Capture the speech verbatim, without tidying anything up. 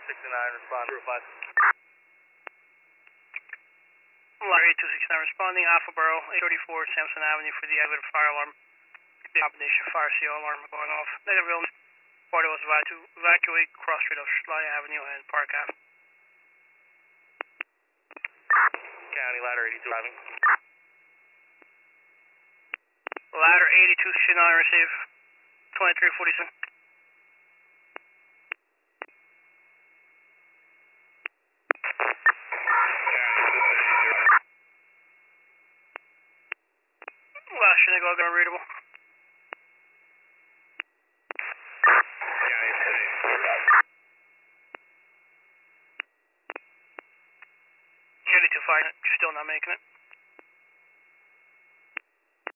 sixty-nine, respond, zero five. Ladder eight two six nine responding, Alpha Borough, eight thirty-four Sampson Avenue for the elevator fire alarm. The combination fire C O alarm going off. Negative realm. Party was about to evacuate cross street of Schley Avenue and Park Ave. County ladder eighty-two arriving. Ladder eighty-two sixty-nine receive. twenty-three forty-seven. Last Shinnecock unreadable. eighty-two fire, still not making it.